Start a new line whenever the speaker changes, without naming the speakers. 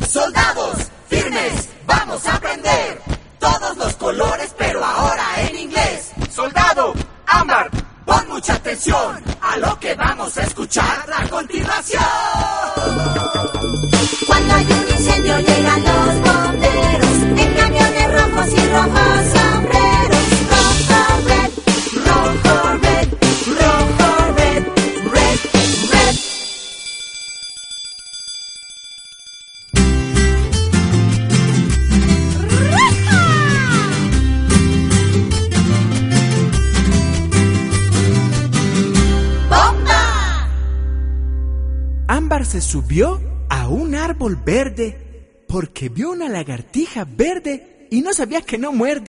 Soldados, firmes, vamos a aprender todos los colores, pero ahora en inglés.
Soldado, ámbar,
pon mucha atención a lo que vamos a escuchar a continuación.
Cuando hay un incendio llegan los bomberos en camiones rojos y rojos sombreros. Rojo, red, rojo, red, rojo, red, red, red. ¡Bomba!
Ámbar se subió a un árbol verde porque vio una lagartija verde y no sabía que no muerde.